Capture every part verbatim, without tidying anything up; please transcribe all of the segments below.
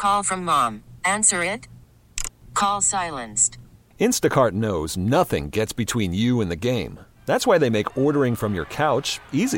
Call from mom. Answer it. Call silenced. Instacart knows nothing gets between you and the game. That's why they make ordering from your couch easy.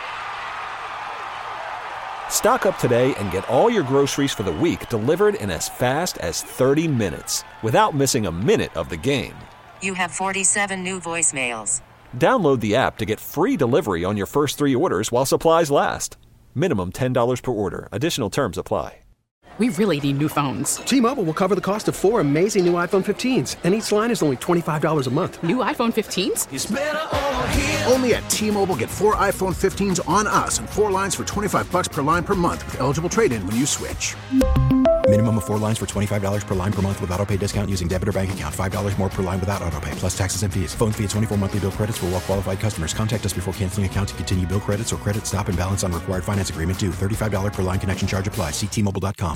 Stock up today and get all your groceries for the week delivered in as fast as thirty minutes without missing a minute of the game. You have forty-seven new voicemails. Download the app to get free delivery on your first three orders while supplies last. Minimum ten dollars per order. Additional terms apply. We really need new phones. T-Mobile will cover the cost of four amazing new iPhone fifteens, and each line is only twenty-five dollars a month. New iPhone fifteens? It's better over here. Only at T-Mobile, get four iPhone fifteens on us and four lines for twenty-five bucks per line per month with eligible trade-in when you switch. Minimum of four lines for twenty-five dollars per line per month with autopay discount using debit or bank account. five dollars more per line without autopay, plus taxes and fees. Phone fee at twenty-four monthly bill credits for well-qualified customers. Contact us before canceling account to continue bill credits or credit stop and balance on required finance agreement due. thirty-five dollars per line connection charge applies. See T Mobile dot com.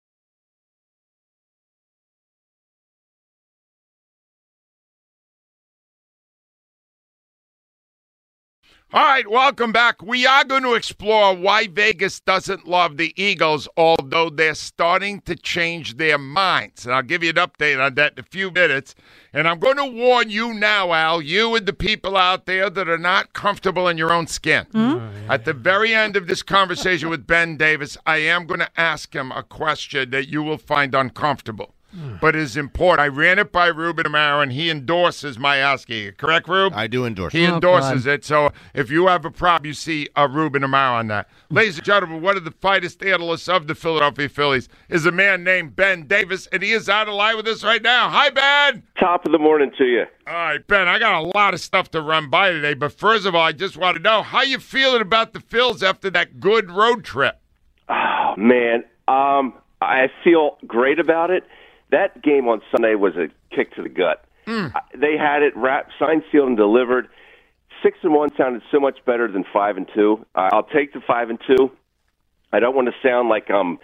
All right, welcome back. We are going to explore why Vegas doesn't love the Eagles, although they're starting to change their minds. And I'll give you an update on that in a few minutes. And I'm going to warn you now, Al, you and the people out there that are not comfortable in your own skin. Mm-hmm. At the very end of this conversation with Ben Davis, I am going to ask him a question that you will find uncomfortable. But it is important. I ran it by Ruben Amaro, and he endorses my asking it. Correct, Rube? I do endorse He it. endorses oh, it. So if you have a problem, you see a Ruben Amaro on that. Ladies and gentlemen, one of the finest analysts of the Philadelphia Phillies is a man named Ben Davis, and he is out of line with us right now. Hi, Ben. Top of the morning to you. All right, Ben, I got a lot of stuff to run by today, but first of all, I just want to know, how you feeling about the Phils after that good road trip? Oh, man. Um, I feel great about it. That game on Sunday was a kick to the gut. Mm. They had it wrapped, signed, sealed, and delivered. Six and one sounded so much better than five and two. Uh, I'll take the five and two. I don't want to sound like um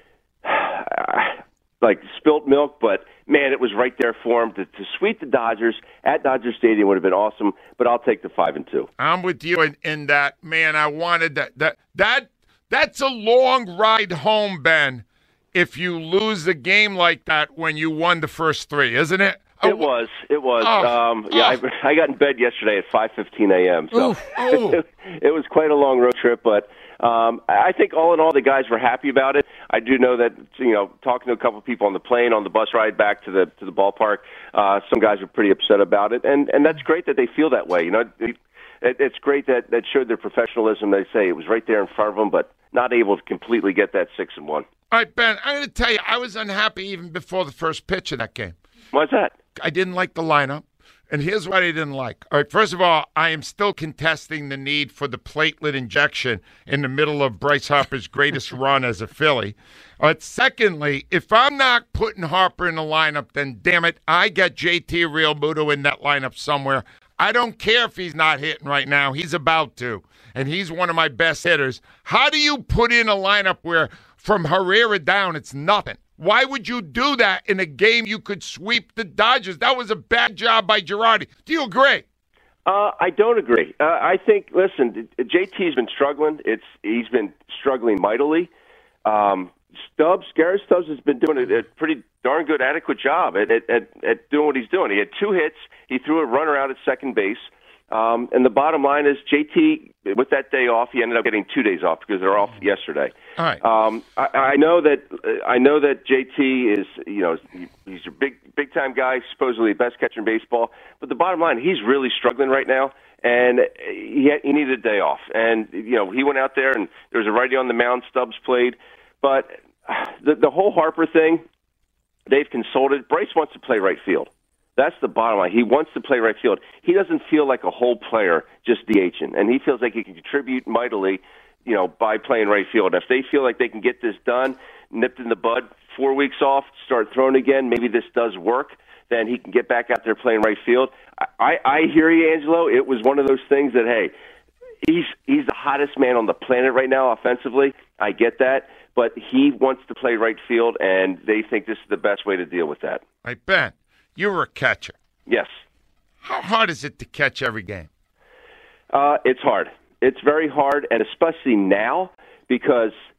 like spilt milk, but man, it was right there for them to, to sweep the Dodgers at Dodger Stadium would have been awesome. But I'll take the five and two. I'm with you in, in that, man. I wanted that that that that's a long ride home, Ben. If you lose a game like that when you won the first three, isn't it? It was. It was. Oh, um, yeah, oh. I, I got in bed yesterday at five fifteen a.m., so Ooh, oh. it was quite a long road trip. But um, I think all in all, the guys were happy about it. I do know that, you know, talking to a couple of people on the plane, on the bus ride back to the to the ballpark, uh, some guys were pretty upset about it, and and that's great that they feel that way. You know, it, it's great that that showed their professionalism. They say it was right there in front of them, but not able to completely get that six and one. All right, Ben, I'm going to tell you, I was unhappy even before the first pitch of that game. Why's that? I didn't like the lineup, and here's what I didn't like. All right, first of all, I am still contesting the need for the platelet injection in the middle of Bryce Harper's greatest run as a Philly. But secondly, if I'm not putting Harper in the lineup, then damn it, I got J T Realmuto in that lineup somewhere. I don't care if he's not hitting right now. He's about to, and he's one of my best hitters. How do you put in a lineup where from Herrera down it's nothing? Why would you do that in a game you could sweep the Dodgers? That was a bad job by Girardi. Do you agree? Uh, I don't agree. Uh, I think, listen, J T's been struggling. It's He's been struggling mightily. Um, Stubbs, Garrett Stubbs has been doing a, a pretty darn good, adequate job at, at, at, at doing what he's doing. He had two hits. He threw a runner out at second base. Um, and the bottom line is J T, with that day off, he ended up getting two days off because they're off yesterday. All right. Um, I, I know that uh, I know that J T is, you know, he's a big big time guy, supposedly the best catcher in baseball. But the bottom line, he's really struggling right now, and he had, he needed a day off. And you know, he went out there, and there was a righty on the mound. Stubbs played, but the the whole Harper thing, they've consulted. Bryce wants to play right field. That's the bottom line. He wants to play right field. He doesn't feel like a whole player just DHing, and he feels like he can contribute mightily, you know, by playing right field. If they feel like they can get this done, nipped in the bud, four weeks off, start throwing again, maybe this does work, then he can get back out there playing right field. I, I, I hear you, Angelo. It was one of those things that, hey, he's he's the hottest man on the planet right now offensively. I get that. But he wants to play right field, and they think this is the best way to deal with that. Hey, Ben, you were a catcher. Yes. How hard is it to catch every game? Uh, it's hard. It's very hard, and especially now because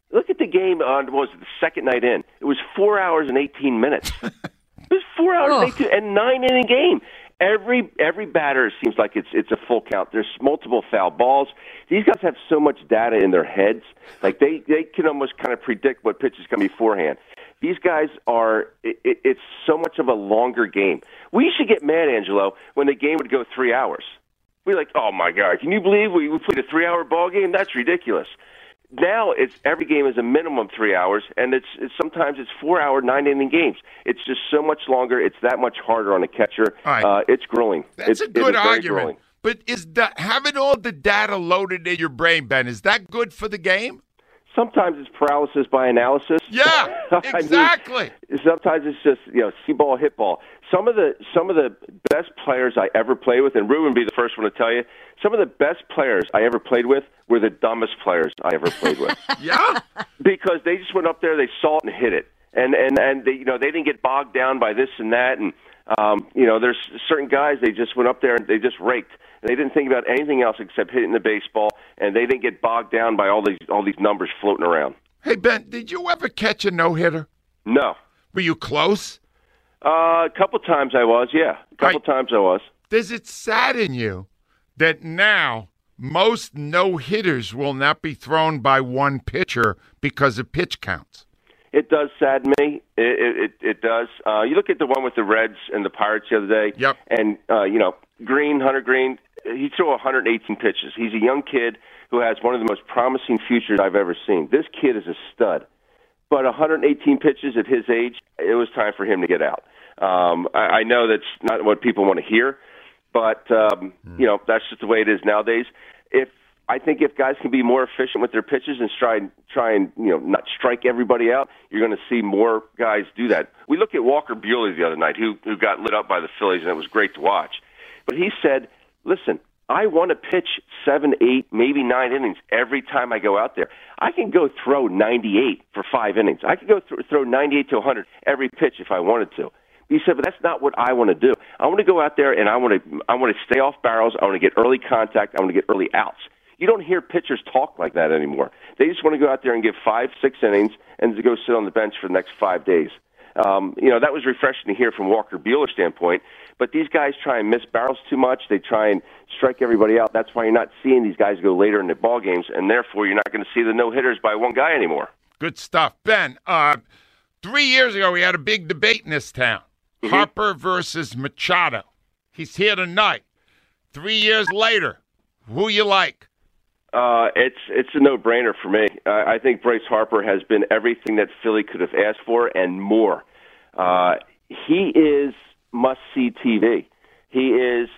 Look at the game on what was it, the second night in. It was four hours and eighteen minutes. It was four hours and eighteen and nine inning game. Every every batter seems like it's it's a full count. There's multiple foul balls. These guys have so much data in their heads. Like they, they can almost kind of predict what pitches come beforehand. These guys are it, it, it's so much of a longer game. We should get mad, Angelo, when the game would go three hours. We're like, oh my God, can you believe we, we played a three hour ball game? That's ridiculous. Now it's every game is a minimum three hours, and it's, it's sometimes it's four hour, nine inning games. It's just so much longer. It's that much harder on a catcher. Right. Uh, it's grueling. That's it's, a good it is argument. grueling. But is that having all the data loaded in your brain, Ben? Is that good for the game? Sometimes it's paralysis by analysis. Yeah, exactly. I mean, sometimes it's just you know see ball, hit ball. Some of the some of the best players I ever played with, and Ruben would be the first one to tell you, some of the best players I ever played with were the dumbest players I ever played with. Yeah, because they just went up there, they saw it and hit it, and and and they, you know they didn't get bogged down by this and that, and um, you know there's certain guys they just went up there and they just raked. And they didn't think about anything else except hitting the baseball, and they didn't get bogged down by all these all these numbers floating around. Hey Ben, did you ever catch a no hitter? No. Were you close? Uh, a couple times I was, yeah. A couple Right. times I was. Does it sadden you that now most no hitters will not be thrown by one pitcher because of pitch counts? It does sadden me. It it, it does. Uh, you look at the one with the Reds and the Pirates the other day. Yep. And uh, you know, Green, Hunter Green, he threw one hundred eighteen pitches. He's a young kid who has one of the most promising futures I've ever seen. This kid is a stud. But one hundred eighteen pitches at his age, it was time for him to get out. Um, I, I know that's not what people want to hear, but um, mm. you know that's just the way it is nowadays. If I think if guys can be more efficient with their pitches and try and try and you know not strike everybody out, you're going to see more guys do that. We look at Walker Buehler the other night, who who got lit up by the Phillies, and it was great to watch. But he said, "Listen, I want to pitch seven, eight, maybe nine innings every time I go out there. I can go throw ninety-eight for five innings. I can go th- throw ninety-eight to one hundred every pitch if I wanted to." He said, "But that's not what I want to do. I want to go out there and I want to I want to stay off barrels. I want to get early contact. I want to get early outs." You don't hear pitchers talk like that anymore. They just want to go out there and give five, six innings and to go sit on the bench for the next five days. Um, you know, that was refreshing to hear from Walker Buehler's standpoint. But these guys try and miss barrels too much. They try and strike everybody out. That's why you're not seeing these guys go later in the ball games, and therefore you're not going to see the no-hitters by one guy anymore. Good stuff. Ben, uh, three years ago we had a big debate in this town. Mm-hmm. Harper versus Machado. He's here tonight. Three years later, who you like? Uh, it's it's a no-brainer for me. Uh, I think Bryce Harper has been everything that Philly could have asked for and more. Uh, he is must-see T V. He is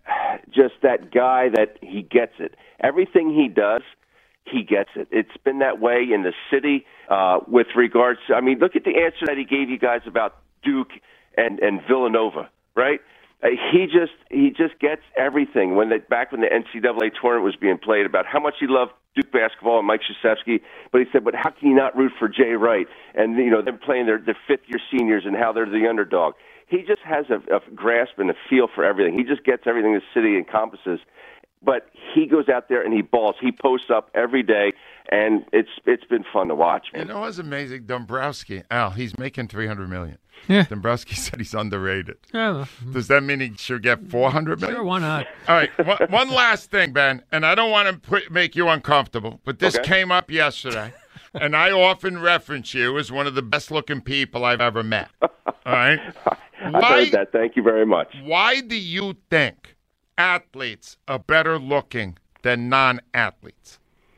just that guy that he gets it. Everything he does, he gets it. It's been that way in the city uh, with regards to, I mean, look at the answer that he gave you guys about Duke and, and Villanova, right? Uh, he just he just gets everything. When they, back when the N C double A tournament was being played, about how much he loved Duke basketball and Mike Krzyzewski, but he said, but how can you not root for Jay Wright? And, you know, them playing their, their fifth-year seniors and how they're the underdog. He just has a, a grasp and a feel for everything. He just gets everything the city encompasses. But he goes out there and he balls. He posts up every day, and it's it's been fun to watch, man. You know what's amazing? Dombrowski, Al, he's making three hundred million dollars. Yeah. Dombrowski said he's underrated. Yeah. Does that mean he should get four hundred million dollars? Sure, why not? All right, one, one last thing, Ben, and I don't want to put, make you uncomfortable, but this Okay. came up yesterday, and I often reference you as one of the best-looking people I've ever met. All right? I've Why, heard that. Thank you very much. why do you think athletes are better looking than non-athletes?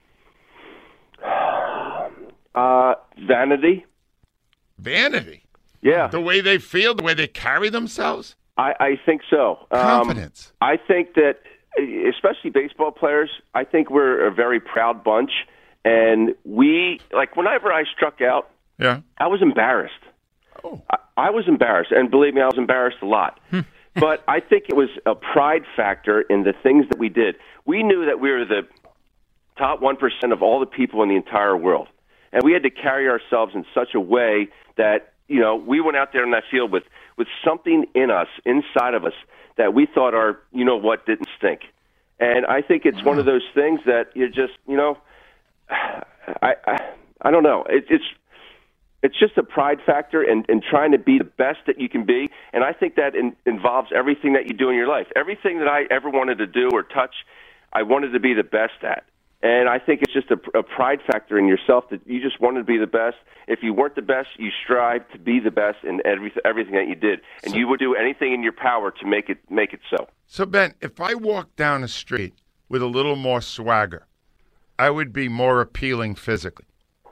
Uh, vanity. Vanity. Yeah, The way they feel, the way they carry themselves? I, I think so. Um, Confidence. I think that, especially baseball players, I think we're a very proud bunch. And we, like, whenever I struck out, Yeah. I was embarrassed. Oh. I, I was embarrassed. And believe me, I was embarrassed a lot. But I think it was a pride factor in the things that we did. We knew that we were the top one percent of all the people in the entire world. And we had to carry ourselves in such a way that, you know, we went out there in that field with, with something in us, inside of us, that we thought our, you know what, didn't stink. And I think it's one of those things that you just, you know, I, I I don't know. It, it's it's just a pride factor and, and trying to be the best that you can be. And I think that in, involves everything that you do in your life. Everything that I ever wanted to do or touch, I wanted to be the best at. And I think it's just a, a pride factor in yourself that you just wanted to be the best. If you weren't the best, you strive to be the best in every, everything that you did. And so, you would do anything in your power to make it make it so. So, Ben, if I walked down the street with a little more swagger, I would be more appealing physically.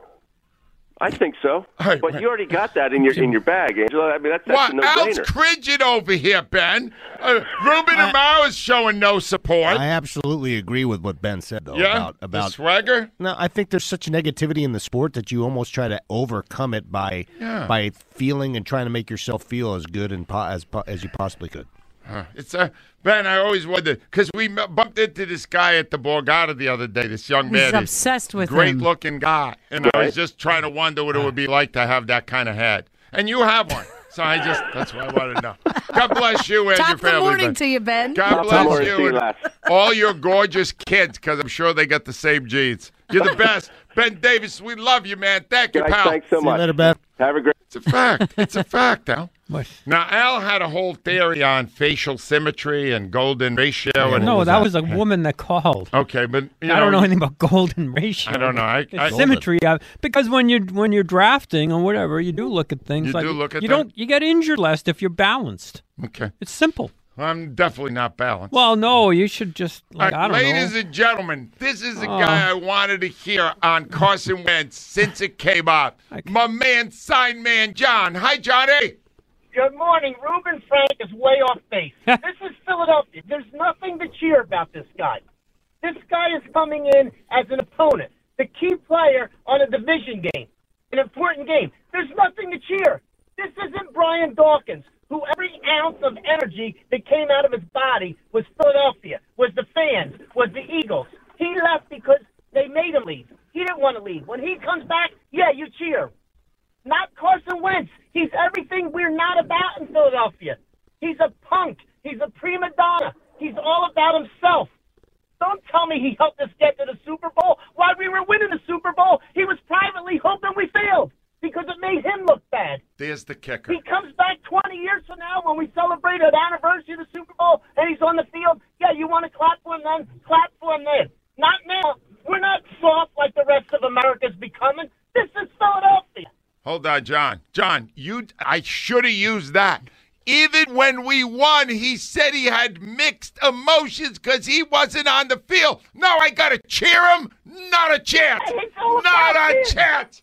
I think so, right, but right. you already got that in your in your bag, Angela. I mean, that's, that's what? a no-brainer. Al's cringing over here, Ben. Uh, Ruben Amaro is showing no support. I absolutely agree with what Ben said, though. Yeah, about, about the swagger. No, I think there's such negativity in the sport that you almost try to overcome it by yeah. by feeling and trying to make yourself feel as good and po- as po- as you possibly could. Huh. It's a Ben. I always wondered because we m- bumped into this guy at the Borgata the other day. This young man, he's obsessed with great him. looking guy, and I was just trying to wonder what it would be like to have that kind of head. And you have one, so I just that's what I want to know. God bless you and Top your of the family. morning Ben. to you, Ben. God Top bless morning you to you, and lads. all your gorgeous kids, because I'm sure they got the same genes. You're the best, Ben Davis. We love you, man. Thank you, Guys, pal. thanks so See much. you later, Ben. Have a great. It's a fact. It's a fact, Al. What? Now, Al had a whole theory on facial symmetry and golden ratio. And No, that was a woman that called. Okay, but you I know, don't know anything about golden ratio. I don't know. I, I, Symmetry, uh, because when you're when you're drafting or whatever, you do look at things You like do look at you them? don't you get injured less if you're balanced. Okay. It's simple. Well, I'm definitely not balanced. Well, no, you should just like All I right, don't ladies know. and gentlemen, this is the Oh. guy I wanted to hear on Carson Wentz since it came up. My man, sign man, John. Hi, Johnny. Good morning. Reuben Frank is way off base. This is Philadelphia. There's nothing to cheer about this guy. This guy is coming in as an opponent, the key player on a division game, an important game. There's nothing to cheer. This isn't Brian Dawkins, who every ounce of energy that came out of his body was Philadelphia, was the fans, was the Eagles. He left because they made him leave. He didn't want to leave. When he comes back, yeah, you cheer. Not Carson Wentz. He's everything we're not about in Philadelphia. He's a punk. He's a prima donna. He's all about himself. Don't tell me he helped us get to the Super Bowl. While we were winning the Super Bowl, he was privately hoping we failed because it made him look bad. There's the kicker. He comes back twenty years from now when we celebrate an anniversary of the Super Bowl and he's on the field. Yeah, you want to clap for him then? Clap for him then. Not now. We're not soft like the rest of America's becoming. This is Philadelphia. Hold on, John. John, you. I should have used that. Even when we won, he said he had mixed emotions because he wasn't on the field. No, I got to cheer him. Not a chance. It's all Not about a him. chance.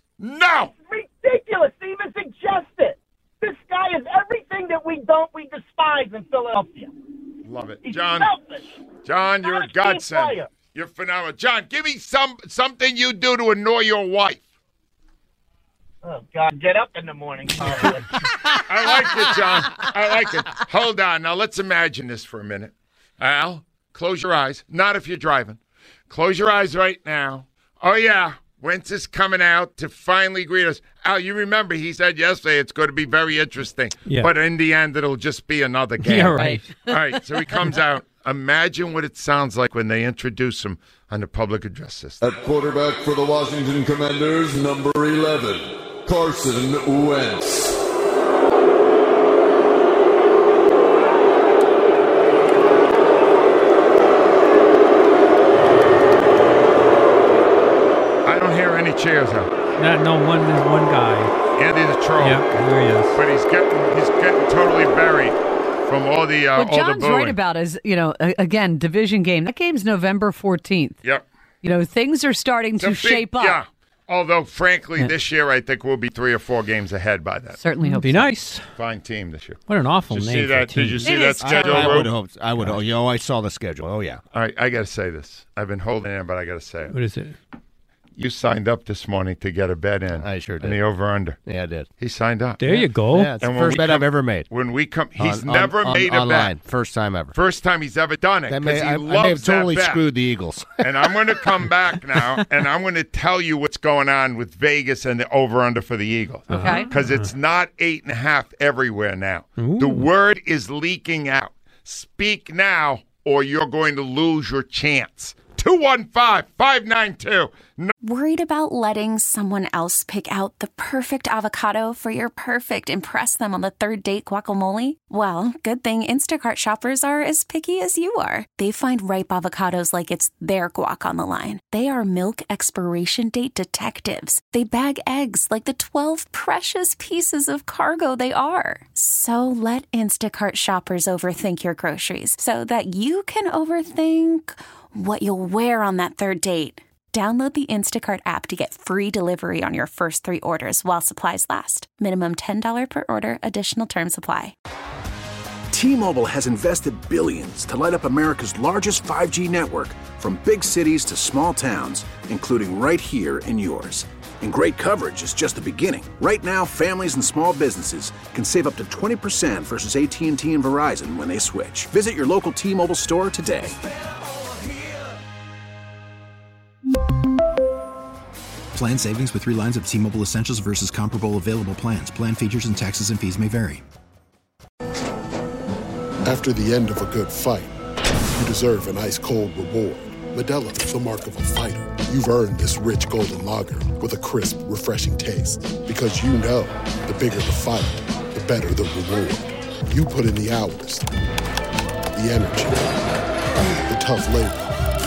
No. It's ridiculous to even suggest it. This guy is everything that we don't, we despise in Philadelphia. Love it. He's John, selfish. John, you're Not a a team godsend. player. You're phenomenal. John, give me some something you do to annoy your wife. Oh, God, get up in the morning. Hollywood. I like it, John. I like it. Hold on. Now, let's imagine this for a minute. Al, close your eyes. Not if you're driving. Close your eyes right now. Oh, yeah. Wentz is coming out to finally greet us. Al, you remember he said yesterday it's going to be very interesting. Yeah. But in the end, it'll just be another game. Yeah, right. All right, so he comes out. Imagine what it sounds like when they introduce him on the public address system. At quarterback for the Washington Commanders, number eleven, Carson Wentz. I don't hear any cheers, huh? No, no one. There's one guy. Andy the troll. Yep, there he is. But he's getting he's getting totally buried from all the uh, What all the John's booing. right about is, you know, a- again, division game. That game's November fourteenth. Yep. You know, things are starting It's a to big- shape up. Yeah. Although, frankly, this year I think we'll be three or four games ahead by then. Certainly hope Be so. nice. Fine team this year. What an awful Did you name see for a that? team. Did you see It that is schedule? I Rube? would hope. I would. Oh, you know, I saw the schedule. Oh yeah. All right, I got to say this. I've been holding in, but I got to say it. What is it? You signed up this morning to get a bet in. I sure In did. the over-under. Yeah, I did. He signed up. There you go. Yeah, it's the And when first we bet come- I've ever made. When we come, he's On- on- never on- made a online. bet. First time ever. First time he's ever done it That because may, he I, loves I may have totally that bet. screwed the Eagles. And I'm going to come back now, and I'm going to tell you what's going on with Vegas and the over-under for the Eagles. Okay. Because it's not eight and a half everywhere now. The word is leaking out. Speak now, or you're going to lose your chance two one five, five nine two. Worried about letting someone else pick out the perfect avocado for your perfect impress them on the third date guacamole? Well, good thing Instacart shoppers are as picky as you are. They find ripe avocados like it's their guac on the line. They are milk expiration date detectives. They bag eggs like the twelve precious pieces of cargo they are. So let Instacart shoppers overthink your groceries so that you can overthink what you'll wear on that third date. Download the Instacart app to get free delivery on your first three orders while supplies last. Minimum ten dollars per order. Additional terms apply. T-Mobile has invested billions to light up America's largest five G network, from big cities to small towns, including right here in yours. And great coverage is just the beginning. Right now, families and small businesses can save up to twenty percent versus A T and T and Verizon when they switch. Visit your local T-Mobile store today. Plan savings with three lines of T-Mobile Essentials versus comparable available plans. Plan features and taxes and fees may vary. After the end of a good fight, you deserve an ice-cold reward. Modelo is the mark of a fighter. You've earned this rich golden lager with a crisp, refreshing taste. Because you know, the bigger the fight, the better the reward. You put in the hours, the energy, the tough labor.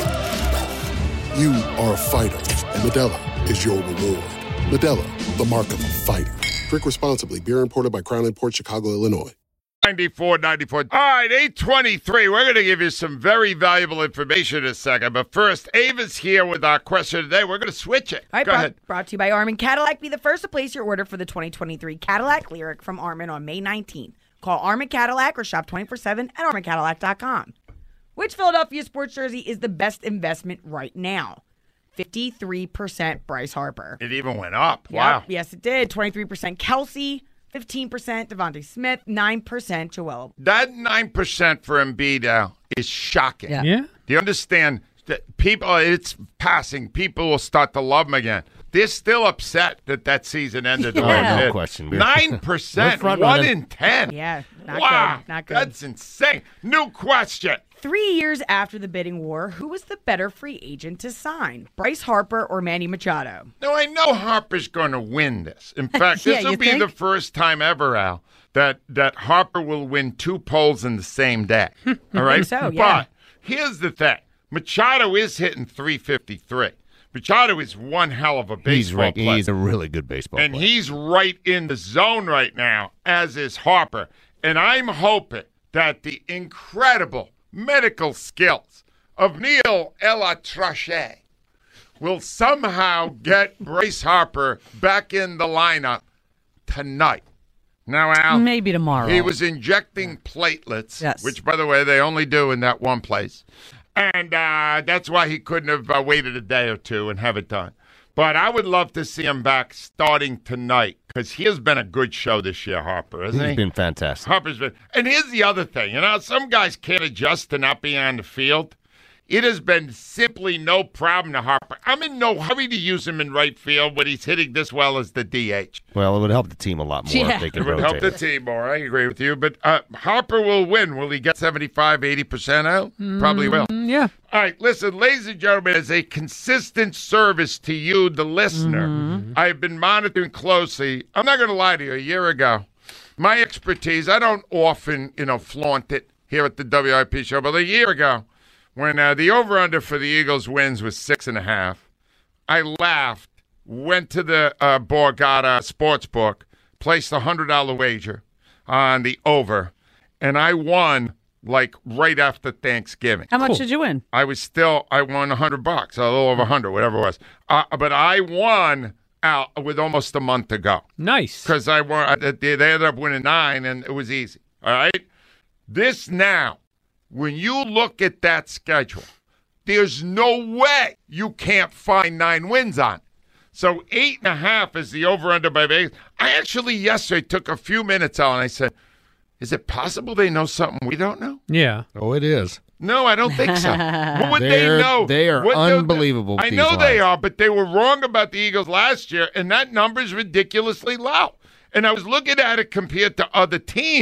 You are a fighter, and Modelo is your reward. Modelo, the mark of a fighter. Drink responsibly. Beer imported by Crown Imports, Chicago, Illinois. ninety-four ninety-four. All right, eight twenty-three. We're going to give you some very valuable information in a second. But first, Ava's here with our question today. We're going to switch it. All right, Go brought, ahead. brought to you by Armin Cadillac. Be the first to place your order for the twenty twenty-three Cadillac Lyric from Armin on May nineteenth. Call Armin Cadillac or shop twenty-four seven at armin cadillac dot com. Which Philadelphia sports jersey is the best investment right now? fifty-three percent Bryce Harper. It even went up. Yep, Wow. yes, it did. twenty-three percent Kelsey, fifteen percent Devontae Smith, nine percent Joel. That nine percent for Embiid now is shocking. Yeah. Yeah. Do you understand that people, it's passing. People will start to love him again. They're still upset that that season ended the way Yeah. it No did. question. nine percent, We're front one running. in ten. Yeah, not wow. good. Not good. That's insane. New question. Three years after the bidding war, who was the better free agent to sign? Bryce Harper or Manny Machado? Now, I know Harper's going to win this. In fact, Yeah, this will you be think? the first time ever, Al, that, that Harper will win two polls in the same day. All right? so, yeah. But here's the thing. Machado is hitting three fifty-three. Machado is one hell of a baseball He's right. player. He's a really good baseball And player. he's right in the zone right now, as is Harper. And I'm hoping that the incredible medical skills of Neil Elatrache will somehow get Bryce Harper back in the lineup tonight. Now, Al, Maybe tomorrow. he was injecting platelets, Yes. which, by the way, they only do in that one place. And uh, that's why he couldn't have uh, waited a day or two and have it done. But I would love to see him back starting tonight because he has been a good show this year, Harper, hasn't He's he? been fantastic. Harper's been. And here's the other thing. You know, some guys can't adjust to not being on the field. It has been simply no problem to Harper. I'm in no hurry to use him in right field when he's hitting this well as the D H. Well, it would help the team a lot more Yeah. if they could It would rotate help the team more. I agree with you. But uh, Harper will win. Will he get seventy-five, eighty percent out? Probably will. Mm, yeah. All right, listen, ladies and gentlemen, as a consistent service to you, the listener, Mm-hmm. I've been monitoring closely. I'm not going to lie to you. A year ago, my expertise, I don't often, you know, flaunt it here at the W I P show, but a year ago, when uh, the over-under for the Eagles wins was six and a half, I laughed, went to the uh, Borgata Sportsbook, placed a one hundred dollars wager on the over, and I won like right after Thanksgiving. How much did you win? I was still, I won one hundred bucks, a little over one hundred, whatever it was. Uh, but I won out with almost a month to go. Nice. Because I won, they they ended up winning nine, and it was easy. All right? This now, when you look at that schedule, there's no way you can't find nine wins on. So eight and a half is the over-under by Vegas. I actually yesterday took a few minutes out and I said, is it possible they know something we don't know? Yeah. Oh, it is. No, I don't think so. What would They're- they know? they are What do- unbelievable with I these know they lines. are, but they were wrong about the Eagles last year, and that number is ridiculously low. And I was looking at it compared to other teams,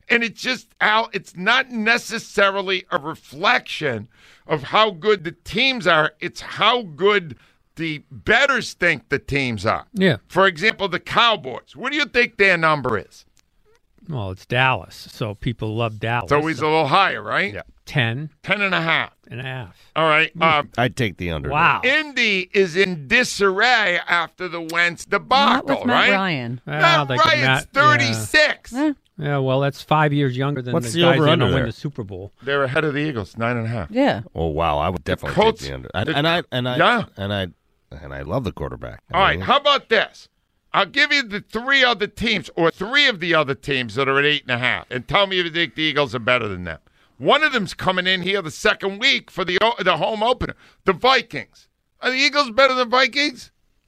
And it's just, Al, it's not necessarily a reflection of how good the teams are. It's how good the bettors think the teams are. Yeah. For example, the Cowboys. What do you think their number is? Well, it's Dallas, so people love Dallas. It's always a little higher, right? Yeah. Ten. Ten and a half. And a half. All right. Um, I'd take the under. Wow. Indy is in disarray after the Wentz debacle, Not with Matt right? Ryan. Well, Matt they could Ryan's Matt- thirty-six. Eh, Yeah, well, that's five years younger than What's the, the guys that over-under win there? the Super Bowl. They're ahead of the Eagles, nine and a half. yeah. Oh wow, I would definitely Colts- take the under. I, the- and I and I Yeah. and I and I love the quarterback. I All right, mean, how about this? I'll give you the three other teams, or three of the other teams that are at eight and a half, and tell me if you think the Eagles are better than them. One of them's coming in here the second week for the o- the home opener. The Vikings. Are the Eagles better than Vikings?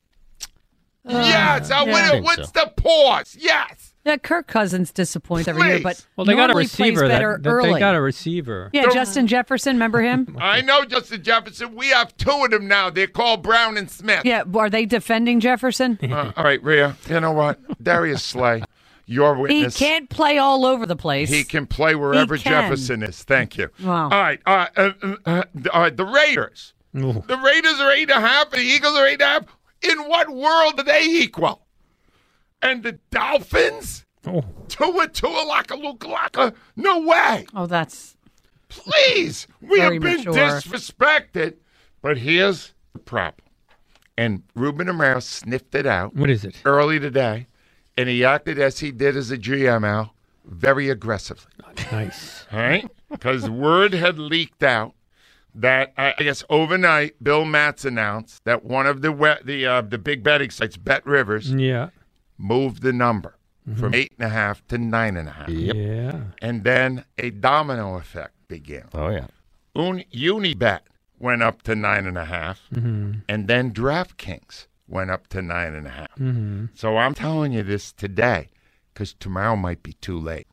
yes. I yeah. win I it. think What's so. the pause? Yes. Yeah, Kirk Cousins disappoints every year, Please. but Well, they got a normally plays receiver. better That, that early. they got a receiver. yeah, Justin Jefferson, remember him? I know Justin Jefferson. We have two of them now. They're called Brown and Smith. Yeah, are they defending Jefferson? Uh, all right, Rhea. You know what? Darius Slay, your He witness. can't play all over the place. He can play wherever He can. Jefferson is. Thank you. Wow. All right. Uh, uh, uh, all right. The Raiders. Ooh. The Raiders are eight and a half, and the Eagles are eight and a half. In what world do they equal? And the Dolphins? Oh. Tua, Tua, Laka, Luka, Laka? No way. Oh, that's Please. We Very have been mature. disrespected. But here's the problem. And Ruben Amaro sniffed it out What is it? early today, and he acted as he did as a G M, Al, very aggressively. Nice. All right? Because word had leaked out that, I I guess, overnight, Bill Matz announced that one of the we- the uh, the big betting sites, Bet Rivers, Yeah. moved the number from eight and a half to nine and a half. Yeah. And then a domino effect began. oh yeah. Un- Unibet went up to nine and a half, Mm-hmm. and then DraftKings went up to nine and a half. Mm-hmm. So I'm telling you this today because tomorrow might be too late.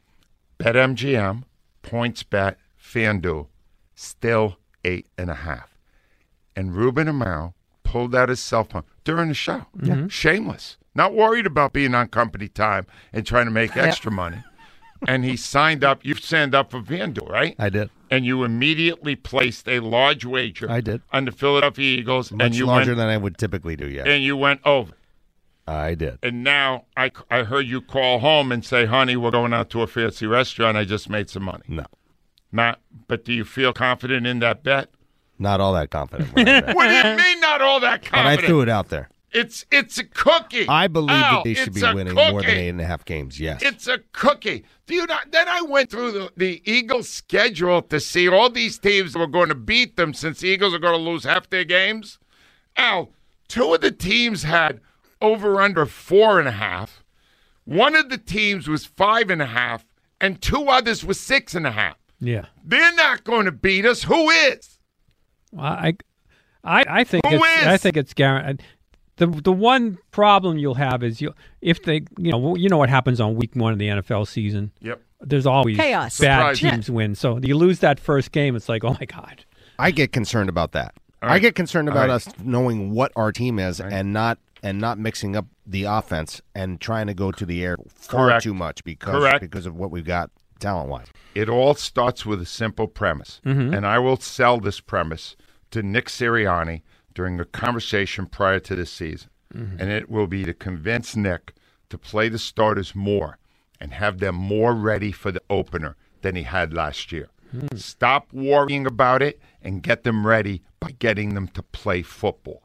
BetMGM, PointsBet, FanDuel, still eight and a half. And Ruben Amaro pulled out his cell phone during the show. Mhm. Shameless. Not worried about being on company time and trying to make extra money. And he signed up. You signed up for FanDuel, right? I did. And you immediately placed a large wager I did. on the Philadelphia Eagles. Much and you larger went, than I would typically do. Yeah. And you went over. I did. And now I, I heard you call home and say, honey, we're going out to a fancy restaurant. I just made some money. No. Not, but do you feel confident in that bet? Not all that confident. when I bet. What do you mean not all that But confident? I threw it out there. It's it's a cookie. I believe Al, that they should it's be a winning cookie. more than eight and a half games. Yes. It's a cookie. Do you not? Then I went through the, the Eagles' schedule to see all these teams that were going to beat them since the Eagles are going to lose half their games. Al, two of the teams had over under four and a half. One of the teams was five and a half, and two others was six and a half. Yeah. They're not going to beat us. Who is? I, I, I think Who it's, is? I think it's guaranteed. The the one problem you'll have is you if they you know you know what happens on week one of the N F L season. Yep. There's always Chaos. bad Surprise. teams win. So you lose that first game, it's like, oh my God. I get concerned about that. All right. I get concerned All about right. us knowing what our team is and not and not mixing up the offense and trying to go to the air far Correct. too much because Correct. because of what we've got talent wise. It all starts with a simple premise, Mhm. and I will sell this premise to Nick Sirianni during a conversation prior to this season, Mhm. and it will be to convince Nick to play the starters more and have them more ready for the opener than he had last year. Stop worrying about it and get them ready by getting them to play football.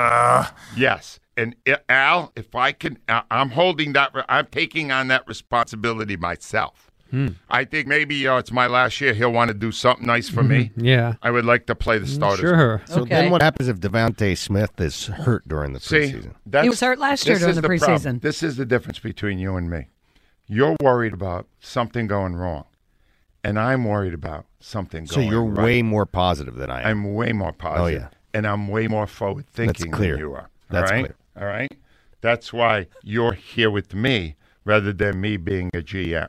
Yes. And uh, Al, if I can, uh, I'm holding that, I'm taking on that responsibility myself. Hmm. I think maybe uh, it's my last year. He'll want to do something nice for me. Yeah. I would like to play the starters. Sure. So Okay. then what happens if Devontae Smith is hurt during the See, preseason? that's, He was hurt last year this during is the problem. preseason. This is the difference between you and me. You're worried about something going wrong, and I'm worried about something So going you're right. way more positive than I am. I'm way more positive. Oh, yeah. And I'm way more forward thinking clear. than you are. That's all right? clear. All right? That's why you're here with me rather than me being a G M.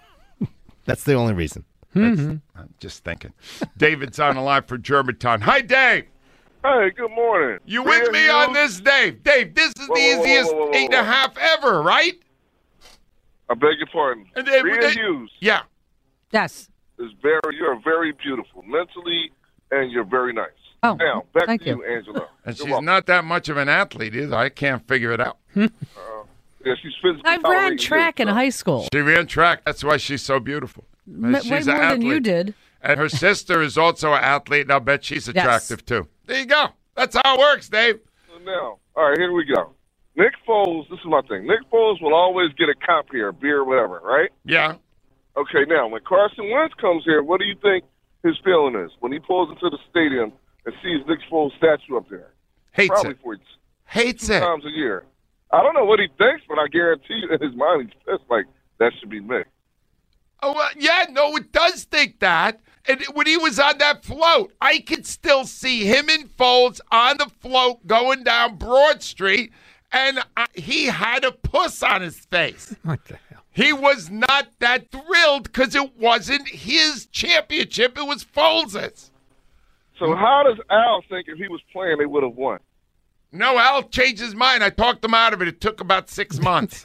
That's the only reason. That's, I'm just thinking. David's on the line for Germantown. Hi, Dave. Hey, good morning. You with me on this, Dave? Dave, this is Whoa, the whoa, whoa, easiest whoa, whoa, eight and a whoa. half ever, right? I beg your pardon. And they, Rhea they, Hughes. Yeah. Yes. Is very. You're very beautiful mentally, and you're very nice. Oh, now back thank to you, you. Angela. And You're she's welcome. not that much of an athlete either. I can't figure it out. Uh, yeah, she's physically. I ran tolerating track you, in so. high school. She ran track. That's why she's so beautiful. M- She's way an more than you athlete. did. And her sister is also an athlete, and I'll bet she's Yes. attractive too. There you go. That's how it works, Dave. So now, all right, here we go. Nick Foles. This is my thing. Nick Foles will always get a comp here, beer, whatever, right? Yeah. Okay, now when Carson Wentz comes here, what do you think his feeling is when he pulls into the stadium and sees Nick Foles' statue up there? Hates Probably it. for Hates two it. times a year. I don't know what he thinks, but I guarantee you in his mind he's pissed. Like that should be me. Oh, well, yeah, no, it does think that. And when he was on that float, I could still see him and Foles on the float going down Broad Street, and I, he had a puss on his face. What the hell? He was not that thrilled because it wasn't his championship. It was Foles's. So how does Al think if he was playing, they would have won? No, Al changed his mind. I talked him out of it. It took about six months.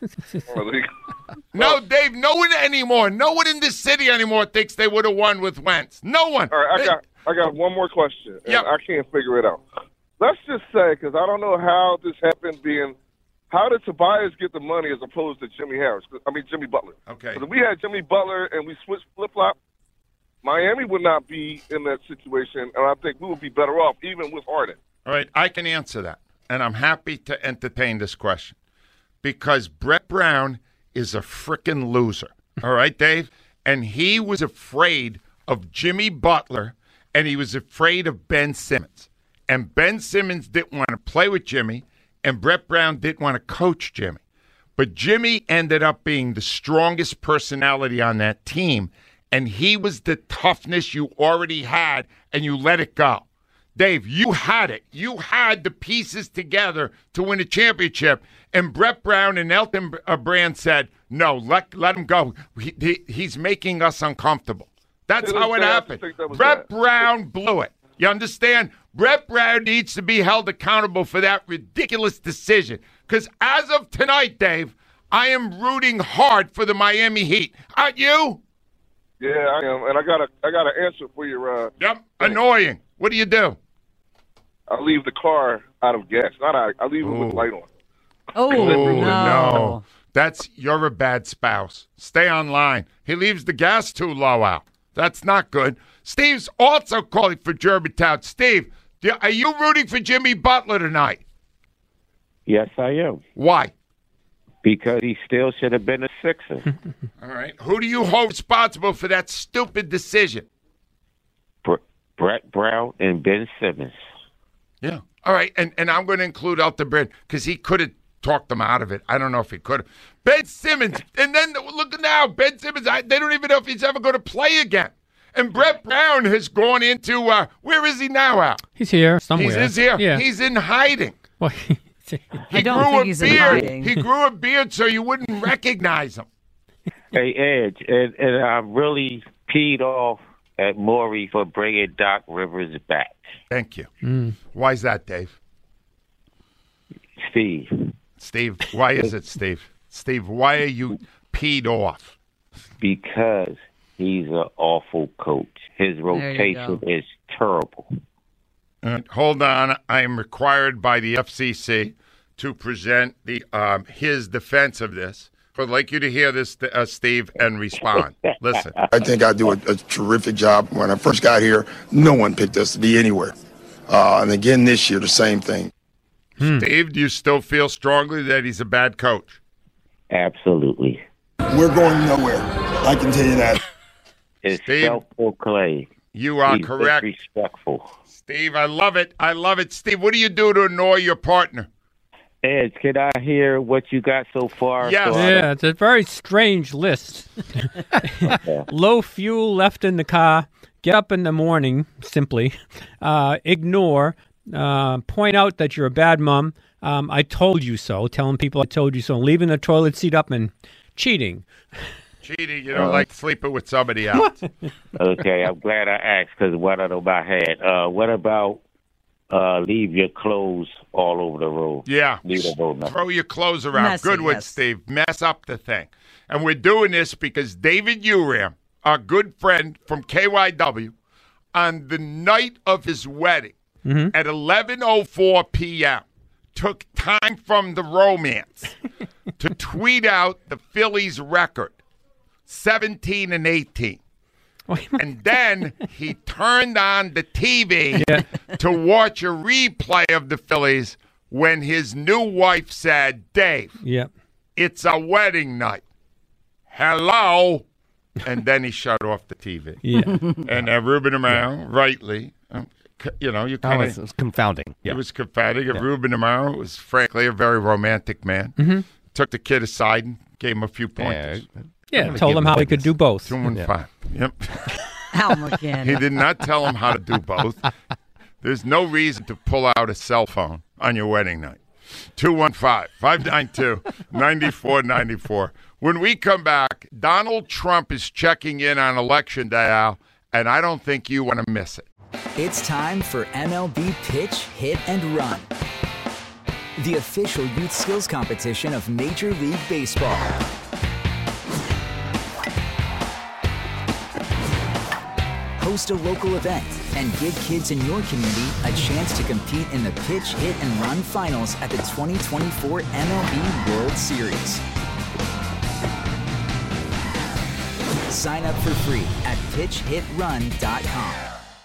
No, Dave, no one anymore. No one in this city anymore thinks they would have won with Wentz. No one. All right, I They- got I got one more question, and Yep. I can't figure it out. Let's just say, because I don't know how this happened, being how did Tobias get the money as opposed to Jimmy Harris? I mean Jimmy Butler. Okay. 'Cause if we had Jimmy Butler and we switched flip flop, Miami would not be in that situation, and I think we would be better off even with Harden. All right, I can answer that, and I'm happy to entertain this question because Brett Brown is a frickin' loser. All right, Dave? And he was afraid of Jimmy Butler, and he was afraid of Ben Simmons. And Ben Simmons didn't want to play with Jimmy, and Brett Brown didn't want to coach Jimmy. But Jimmy ended up being the strongest personality on that team, and he was the toughness you already had, and you let it go. Dave, you had it. You had the pieces together to win a championship, and Brett Brown and Elton uh, Brand said, no, let, let him go. He, he, he's making us uncomfortable. That's To this how it day, I happened. think that was Brett bad. Brown blew it. You understand? Brett Brown needs to be held accountable for that ridiculous decision. Because as of tonight, Dave, I am rooting hard for the Miami Heat. Aren't you? Yeah, I am, and I got a I got an answer for your. Uh, Yep. Annoying. What do you do? I leave the car out of gas. Not I. I leave it with the light on. Oh, Oh, no. That's, you're a bad spouse. Stay online. He leaves the gas too low out. That's not good. Steve's also calling for Germantown. Steve, do- are you rooting for Jimmy Butler tonight? Yes, I am. Why? Because he still should have been a Sixer. All right. Who do you hold responsible for that stupid decision? Br- Brett Brown and Ben Simmons. Yeah. All right. And and I'm going to include Elton Brand because he could have talked them out of it. I don't know if he could have. Ben Simmons. And then look now, Ben Simmons, I, they don't even know if he's ever going to play again. And Brett Brown has gone into, uh, where is he now, Al? He's here somewhere. He's here. Yeah. He's in hiding. Well, He I don't grew think a he's in beard. hiding. He grew a beard so you wouldn't recognize him. Hey, Edge, and, and I'm really peed off at Maury for bringing Doc Rivers back. Thank you. Mm. Why is that, Dave? Steve. Steve, why is it, Steve? Steve, why are you peed off? Because he's an awful coach. His you rotation go. is terrible. Uh, hold on. I am required by the F C C to present the um, his defense of this. I'd like you to hear this, uh, Steve, and respond. Listen. I think I do a, a terrific job. When I first got here, no one picked us to be anywhere. Uh, and again this year, the same thing. Steve, do you still feel strongly that he's a bad coach? Absolutely. We're going nowhere. I can tell you that. It's Steve, self-proclaimed. You are He's correct. disrespectful. Steve, I love it. I love it. Steve, what do you do to annoy your partner? Edge, can I hear what you got so far? Yes. So I Yeah, it's a very strange list. Low fuel left in the car. Get up in the morning, simply. Uh, ignore. Uh, point out that you're a bad mom. Um, I told you so. Telling people I told you so. Leaving the toilet seat up and cheating. Cheating, you don't like sleeping with somebody else. Okay, I'm glad I asked because what I know about had. Uh, what about uh, leave your clothes all over the road. Yeah. Leave the road. Throw your clothes around. Messy, Good one, yes. Steve. Mess up the thing. And we're doing this because David Uram, our good friend from K Y W, on the night of his wedding Mm-hmm. at eleven oh four p.m., took time from the romance to tweet out the Phillies record, seventeen and eighteen. And then he turned on the T V Yeah. to watch a replay of the Phillies when his new wife said, Dave, Yeah. it's a wedding night. Hello? And then he shut off the T V. Yeah. And uh, Ruben Amaro, rightly, um, c- you know, you Oh, kind it's, it's confounding. It Yeah. was confounding. Yeah. Ruben Amaro was, frankly, a very romantic man. Mm-hmm. Took the kid aside and gave him a few pointers. Yeah, told him how he could do both. Two and Yeah. five. Yep. Al McKinney. He did not tell him how to do both. There's no reason to pull out a cell phone on your wedding night. two one five, five nine two, nine four nine four. When we come back, Donald Trump is checking in on Election Day, Al, and I don't think you want to miss it. It's time for M L B Pitch, Hit, and Run, the official youth skills competition of Major League Baseball. Host a local event and give kids in your community a chance to compete in the Pitch, Hit, and Run finals at the twenty twenty-four M L B World Series. Sign up for free at pitch hit run dot com.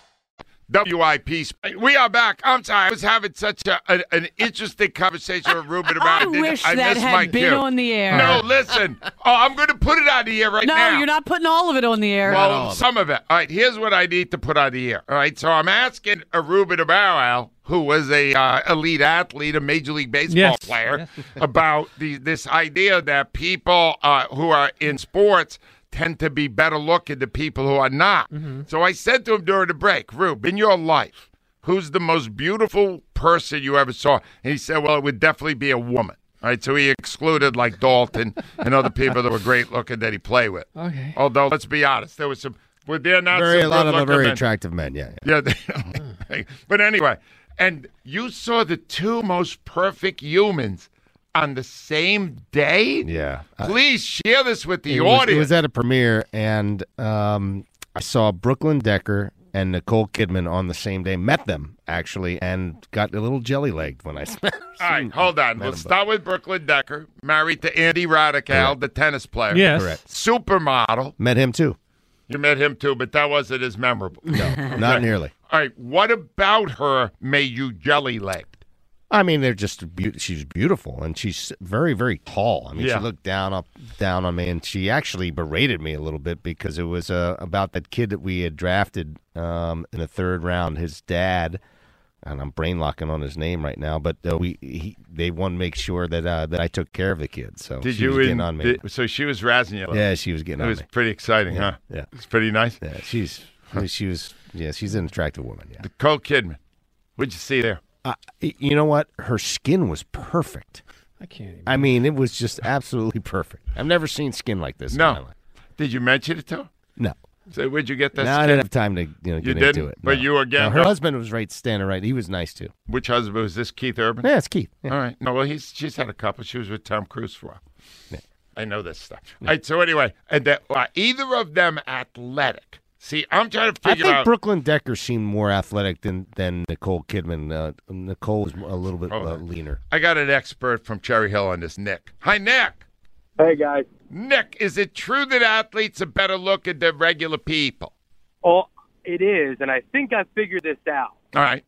W I P. We are back. I'm sorry. I was having such a, a, an interesting conversation with Ruben about I it. wish I that missed had my been cue. on the air. No, listen. Oh, I'm going to put it on the air right no, now. you're not putting all of it on the air. Well, some of it. All right, here's what I need to put on the air. All right, so I'm asking a Ruben Amaro, who was a uh, elite athlete, a Major League Baseball Yes. player, about the, this idea that people uh, who are in sports tend to be better looking than people who are not. Mm-hmm. So I said to him during the break, Rube, in your life, who's the most beautiful person you ever saw? And he said, well, it would definitely be a woman. All right, so he excluded like Dalton and other people that were great looking that he played with. Okay. Although, let's be honest, there was some, were there not Very, a some lot of good-looking very men? attractive men, yeah. yeah. Yeah. They, but anyway, and you saw the two most perfect humans on the same day? Yeah. Please share this with the it was, audience. It was at a premiere, and um, I saw Brooklyn Decker and Nicole Kidman on the same day. Met them, actually, and got a little jelly-legged when I met them. All right, hold on. We'll start with Brooklyn Decker, married to Andy Radical, the tennis player. Yes. Correct. Supermodel. Met him, too. You met him, too, but that wasn't as memorable. No, not nearly. All right, what about her made you jelly-legged? I mean, they're just be- she's beautiful, and she's very, very tall. I mean, Yeah. she looked down up down on me, and she actually berated me a little bit because it was uh, about that kid that we had drafted um, in the third round. His dad, and I'm brain locking on his name right now, but uh, we he, they wanted to make sure that uh, that I took care of the kid. So Did she you was getting in- on me. did- so she was razzing you? a little. Yeah, she was getting It on was me. pretty exciting, Yeah, huh? yeah. It's pretty nice. Yeah, she's I mean, she was yeah, she's an attractive woman. Yeah. Nicole Kidman. What'd you see there? Uh, y- you know what? Her skin was perfect. I can't even. I mean, it was just absolutely perfect. I've never seen skin like this. in my No. life. Did you mention it to her? No. So where'd you get that? No, I skin? didn't have time to you know You get didn't? into it. But no. you again? No, her no. husband was right, standing right. He was nice too. Which husband was this? Keith Urban? Yeah, it's Keith. Yeah. All right. No, well, he's she's had a couple. She was with Tom Cruise for a while. Yeah. I know this stuff. All right. So anyway, and that, uh, either of them athletic. See, I'm trying to I figure think out. Brooklyn Decker seemed more athletic than, than Nicole Kidman. Uh, Nicole was a little bit Hold uh, on. leaner. I got an expert from Cherry Hill on this, Nick. Hi, Nick. Hey, guys. Nick, is it true that athletes are better looking than regular people? Oh, it is, and I think I figured this out. All right.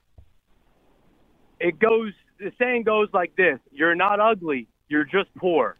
It goes, the saying goes like this: you're not ugly, you're just poor.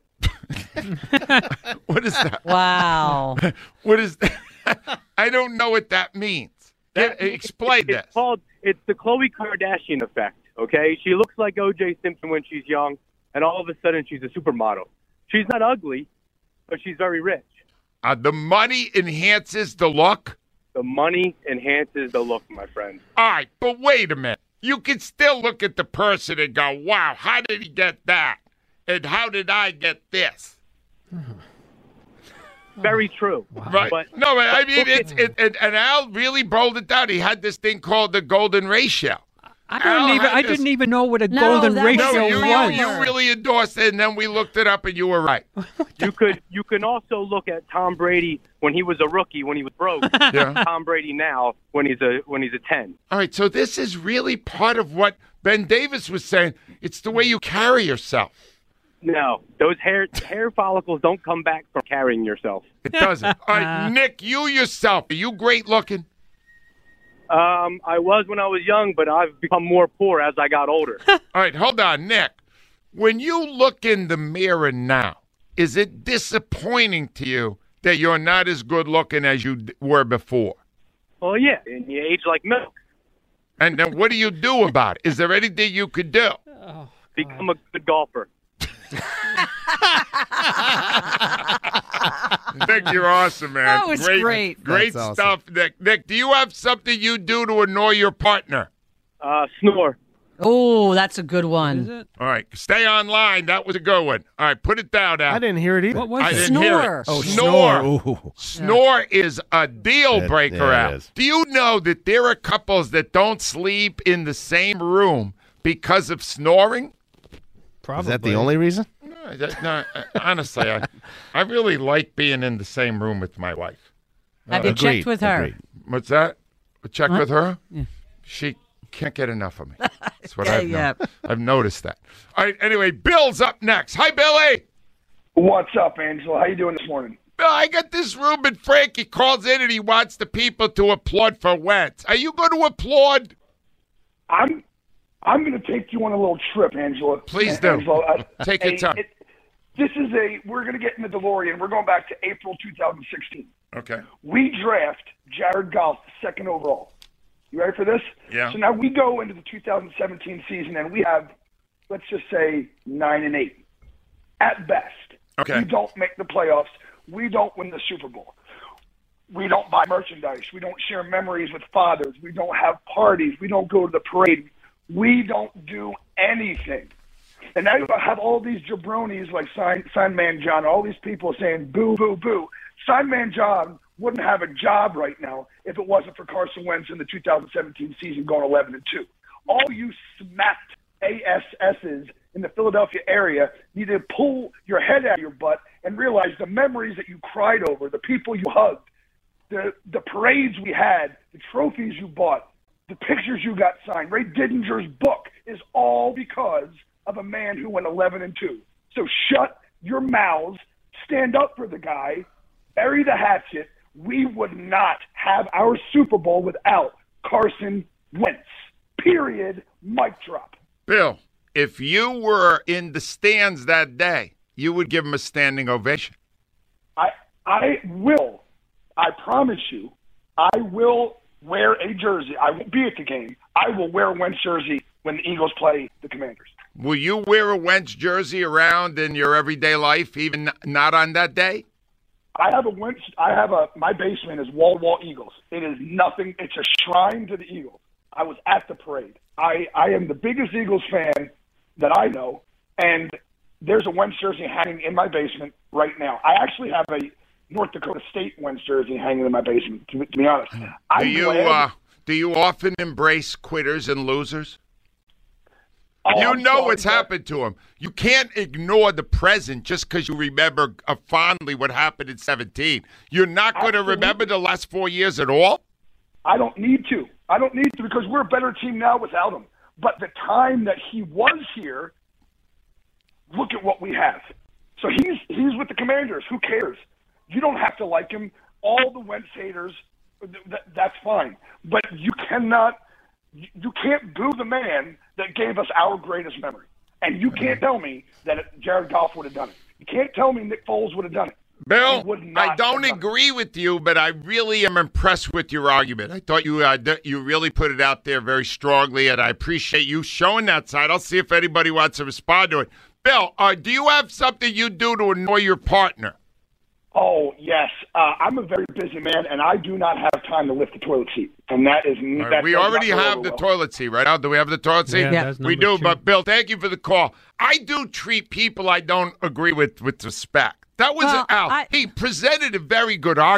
What is that? Wow. What is that? I don't know what that means. Get, explain It's this. called, it's the Khloe Kardashian effect, okay? She looks like O J Simpson when she's young, and all of a sudden she's a supermodel. She's not ugly, but she's very rich. Uh, the money enhances the look? The money enhances the look, my friend. All right, but wait a minute. You can still look at the person and go, wow, how did he get that? And how did I get this? Very true. Right? But, no, I mean, look at- it's it, it, and Al really rolled it down. He had this thing called the golden ratio. I didn't Al even. had I this- didn't even know what a No, golden that ratio was No, you, was. you, you really endorsed it, and then we looked it up, and you were right. You could you can also look at Tom Brady when he was a rookie, when he was broke. Yeah. Tom Brady now when he's a when he's a ten. All right, so this is really part of what Ben Davis was saying. It's the way you carry yourself. No, those hair hair follicles don't come back from carrying yourself. It doesn't. All right, Nick, you yourself, are you great looking? Um, I was when I was young, but I've become more poor as I got older. All right, hold on, Nick. When you look in the mirror now, is it disappointing to you that you're not as good looking as you d- were before? Well, yeah, and you age like milk. And then what do you do about it? Is there anything you could do? Become a good golfer. Nick, you're awesome, man. That was great. Great That's awesome. stuff, Nick. Nick, do you have something you do to annoy your partner? Uh, snore. Oh, that's a good one. All right, stay online. That was a good one. All right, put it down, Al. I didn't hear it either. What was I it? didn't hear Snore. it. Oh, snore. snore. Ooh. Snore is a deal It- breaker, yeah, it Al. is. Do you know that there are couples that don't sleep in the same room because of snoring? Probably. Is that the only reason? No, that- no, uh, honestly, I, I really like being in the same room with my wife. Have you Agreed, checked with her? agreed. What's that? Check What? with her? Yeah. She can't get enough of me. That's what Yeah, I've yeah. known. I've noticed that. All right, anyway, Bill's up next. Hi, Billy. What's up, Angela? How you doing this morning? Bill, I got this Ruben Frankie calls in and he wants the people to applaud for Wentz. Are you going to applaud? I'm I'm going to take you on a little trip, Angela. Please do. Angela, uh, Take your a- time. it- this is a we're going to get in the DeLorean. We're going back to April two thousand sixteen. Okay. We draft Jared Goff second overall. You ready for this? Yeah. So now we go into the two thousand seventeen season and we have, let's just say, nine and eight at best. Okay. We don't make the playoffs. We don't win the Super Bowl. We don't buy merchandise. We don't share memories with fathers. We don't have parties. We don't go to the parade. We don't do anything. And now you have all these jabronis like Sign, Sign Man John, all these people saying boo, boo, boo. Sign Man John wouldn't have a job right now if it wasn't for Carson Wentz in the two thousand seventeen season going eleven and two. All you smacked A S S's in the Philadelphia area need to pull your head out of your butt and realize the memories that you cried over, the people you hugged, the the parades we had, the trophies you bought, the pictures you got signed. Ray Didinger's book is all because of a man who went eleven and two. So shut your mouths, stand up for the guy, bury the hatchet. We would not have our Super Bowl without Carson Wentz. Period. Mic drop. Bill, if you were in the stands that day, you would give him a standing ovation. I I will. I promise you, I will wear a jersey. I won't be at the game. I will wear a Wentz jersey when the Eagles play the Commanders. Will you wear a Wentz jersey around in your everyday life, even not on that day? I have a Wentz. I have a. My basement is wall to wall Eagles. It is nothing. It's a shrine to the Eagles. I was at the parade. I I am the biggest Eagles fan that I know, and there's a Wentz jersey hanging in my basement right now. I actually have a North Dakota State Wentz jersey hanging in my basement. To, to be honest, Do I'm you glad- uh, do you often embrace quitters and losers? Oh, you I'm know sorry, what's but- happened to him. You can't ignore the present just because you remember uh, fondly what happened in seventeen. You're not going to Absolutely. remember the last four years at all? I don't need to. I don't need to because we're a better team now without him. But the time that he was here, look at what we have. So he's he's with the Commanders. Who cares? You don't have to like him. All the Wentz haters, th- th- that's fine. But you cannot, you can't boo the man that gave us our greatest memory. And you can't tell me that Jared Goff would have done it. You can't tell me Nick Foles would have done it. Bill, He would not I don't have done it. agree with you, but I really am impressed with your argument. I thought you uh, d- you really put it out there very strongly, and I appreciate you showing that side. I'll see if anybody wants to respond to it. Bill, uh, do you have something you do to annoy your partner? Oh, yes. Uh, I'm a very busy man, and I do not have time to lift the toilet seat. And that is All right, that we does already not go have over the well. toilet seat, right? Now, do we have the toilet seat? Yeah, Yeah. that's we number do. two. But Bill, thank you for the call. I do treat people I don't agree with with respect. That was Well, Al. I- He presented a very good argument.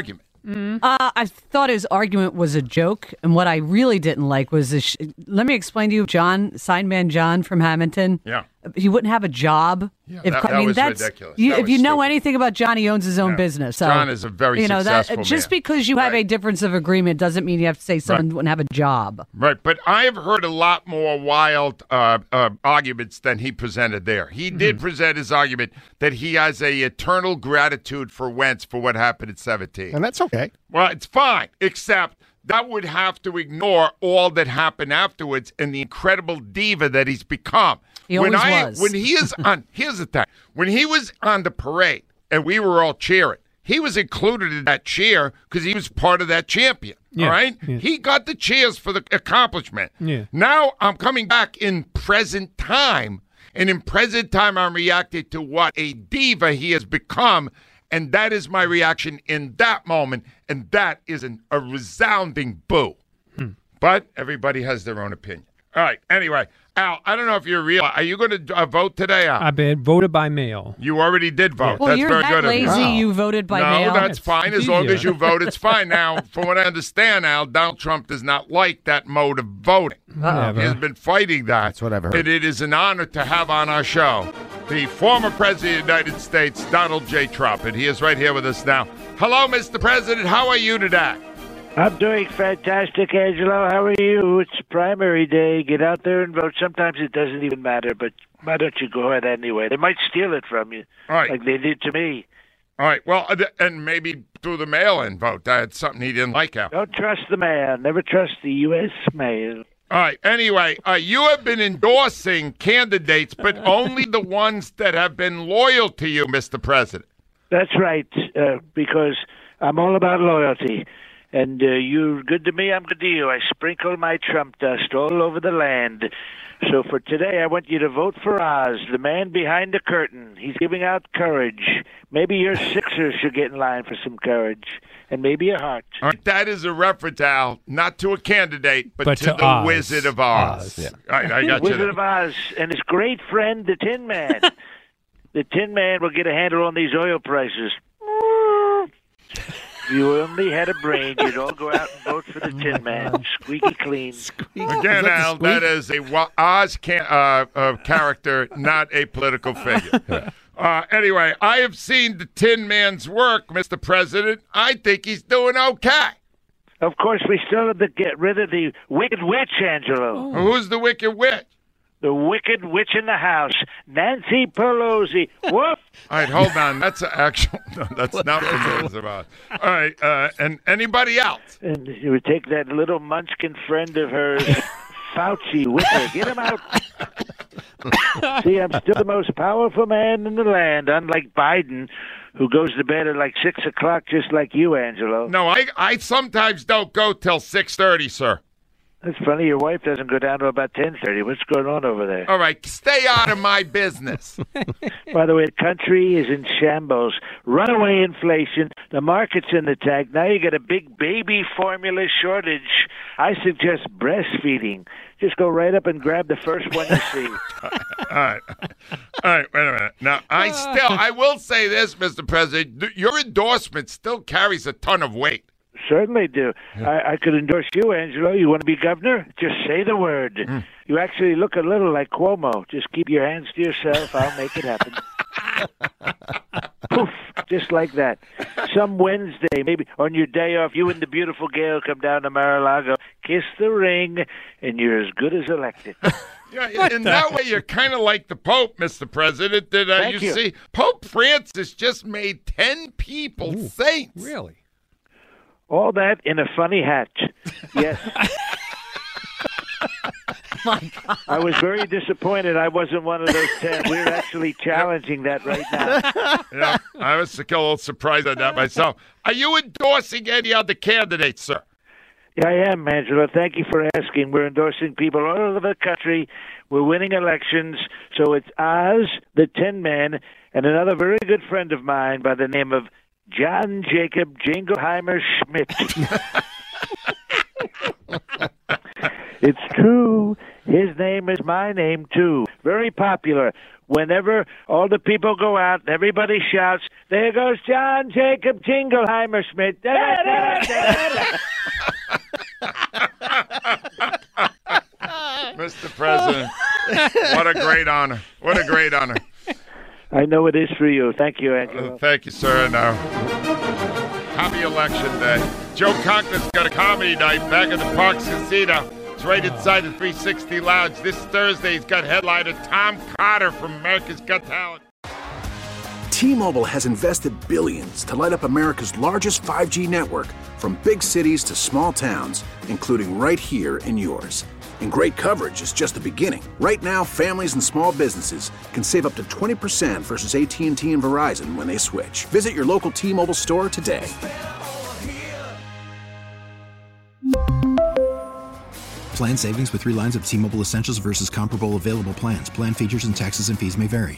Uh, I thought his argument was a joke, and what I really didn't like was this. Sh- Let me explain to you, John, Signman John from Hamilton. Yeah. He wouldn't have a job. Yeah, if, that- I that mean, was that's, ridiculous. You, That if was you know anything about John, he owns his own business. So, John is a very you know, successful that, Just man. because you have a difference of agreement doesn't mean you have to say someone Right. wouldn't have a job. Right, but I have heard a lot more wild uh, uh, arguments than he presented there. He did present his argument that he has a eternal gratitude for Wentz for what happened at seventeen. And that's okay. Well, it's fine, except that would have to ignore all that happened afterwards and the incredible diva that he's become. He when always I, was. When he is on, here's the thing: when he was on the parade and we were all cheering, he was included in that cheer because he was part of that champion. Yeah, All right, yeah. he got the cheers for the accomplishment. Yeah. Now I'm coming back in present time, and in present time I'm reacting to what a diva he has become. And that is my reaction in that moment, and that is an, a resounding boo. Hmm. But everybody has their own opinion. All right, anyway, Al, I don't know if you're real. Are you going to uh, vote today, Al? I've been voted by mail. You already did vote. Well, That's you're very that good of you. lazy, you voted by no, mail. that's It's fine. As long easier. as you vote, it's fine. Now, from what I understand, Al, Donald Trump does not like that mode of voting. Whatever. He has been fighting that. That's what I've heard. And it is an honor to have on our show the former President of the United States, Donald J. Trump. And he is right here with us now. Hello, Mister President. How are you today? I'm doing fantastic, Angelo. How are you? It's primary day. Get out there and vote. Sometimes it doesn't even matter, but why don't you go ahead anyway? They might steal it from you, All right. like they did to me. All right. Well, uh, and maybe through the mail-in vote. That's something he didn't like, Al. Don't trust the man. Never trust the U S mail. All right. Anyway, uh, you have been endorsing candidates, but only the ones that have been loyal to you, Mister President. That's right, uh, because I'm all about loyalty. And uh, you're good to me, I'm good to you. I sprinkle my Trump dust all over the land. So for today, I want you to vote for Oz, the man behind the curtain. He's giving out courage. Maybe your Sixers should get in line for some courage. And maybe a heart. All right, that is a reference, Al, not to a candidate, but, But to, to the Oz. Wizard of Oz. Oz. Yeah. All right, I got you. Wizard there. of Oz and his great friend, the Tin Man. The Tin Man will get a handle on these oil prices. If you only had a brain, you'd all go out and vote for the Tin Man. Squeaky clean. Again, Al, that is a Wa- Oz can- uh, uh, character, not a political figure. Uh, anyway, I have seen the Tin Man's work, Mister President. I think he's doing okay. Of course, we still have to get rid of the Wicked Witch, Angelo. Who's the Wicked Witch? The Wicked Witch in the house, Nancy Pelosi. Whoop! All right, hold on. That's a actual. No, that's not what it was about. All right, uh, and anybody else? And you would take that little munchkin friend of hers, Fauci, with her. Get him out. See, I'm still the most powerful man in the land, unlike Biden, who goes to bed at like six o'clock, just like you, Angelo. No, I I sometimes don't go till six thirty, sir. That's funny. Your wife doesn't go down to about ten thirty. What's going on over there? All right, stay out of my business. By the way, the country is in shambles. Runaway inflation. The market's in the tank. Now you got a big baby formula shortage. I suggest breastfeeding. Just go right up and grab the first one you see. All right. All right, wait a minute. Now, I still, I will say this, Mister President. th- Your endorsement still carries a ton of weight. Certainly do. I, I could endorse you, Angelo. You want to be governor? Just say the word. Mm. You actually look a little like Cuomo. Just keep your hands to yourself. I'll make it happen. Poof, just like that. Some Wednesday, maybe on your day off, you and the beautiful Gail come down to Mar-a-Lago, kiss the ring, and you're as good as elected. Yeah, in that way, you're kind of like the Pope, Mister President. Did uh, Thank you, you. see? Pope Francis just made ten people saints. Really? All that in a funny hat. Yes. My God. I was very disappointed I wasn't one of those ten. We're actually challenging that right now. Yeah, I was a little surprised at that myself. Are you endorsing any other candidates, sir? Yeah, I am, Angela. Thank you for asking. We're endorsing people all over the country. We're winning elections. So it's Oz, the Tin Man, and another very good friend of mine by the name of John Jacob Jingleheimer Schmidt. It's true. His name is my name, too. Very popular. whenever all the people go out and everybody shouts, there goes John Jacob Jingleheimer Schmidt. Mister President, what a great honor. What a great honor. I know it is for you. Thank you, Angelo. Uh, thank you, sir. Now, happy election day. Joe Conklin's got a comedy night back at the Parks Casino. It's right inside the three sixty Lounge. This Thursday, he's got headliner Tom Carter from America's Got Talent. T-Mobile has invested billions to light up America's largest five G network, from big cities to small towns, including right here in yours. And great coverage is just the beginning. Right now, families and small businesses can save up to twenty percent versus A T and T and Verizon when they switch. Visit your local T-Mobile store today. Plan savings with three lines of T-Mobile Essentials versus comparable available plans. Plan features and taxes and fees may vary.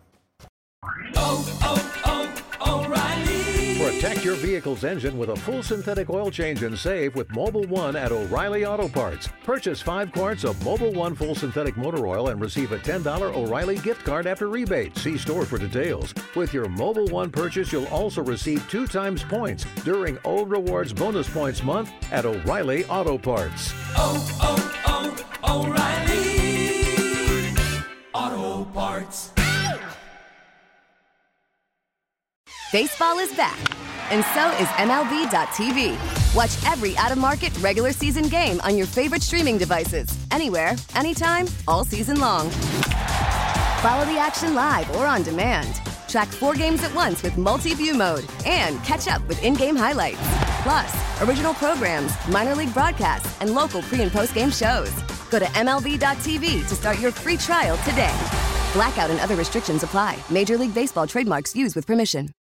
Protect your vehicle's engine with a full synthetic oil change and save with Mobil one at O'Reilly Auto Parts. Purchase five quarts of Mobil one full synthetic motor oil and receive a ten dollars O'Reilly gift card after rebate. See store for details. With your Mobil one purchase, you'll also receive two times points during O Rewards Bonus Points Month at O'Reilly Auto Parts. Oh, oh, oh, O'Reilly Auto Parts. Baseball is back, and so is M L B dot T V. Watch every out-of-market regular season game on your favorite streaming devices, anywhere, anytime, all season long. Follow the action live or on demand. Track four games at once with multi-view mode and catch up with in-game highlights. Plus, original programs, minor league broadcasts, and local pre- and post-game shows. Go to M L B dot T V to start your free trial today. Blackout and other restrictions apply. Major League Baseball trademarks used with permission.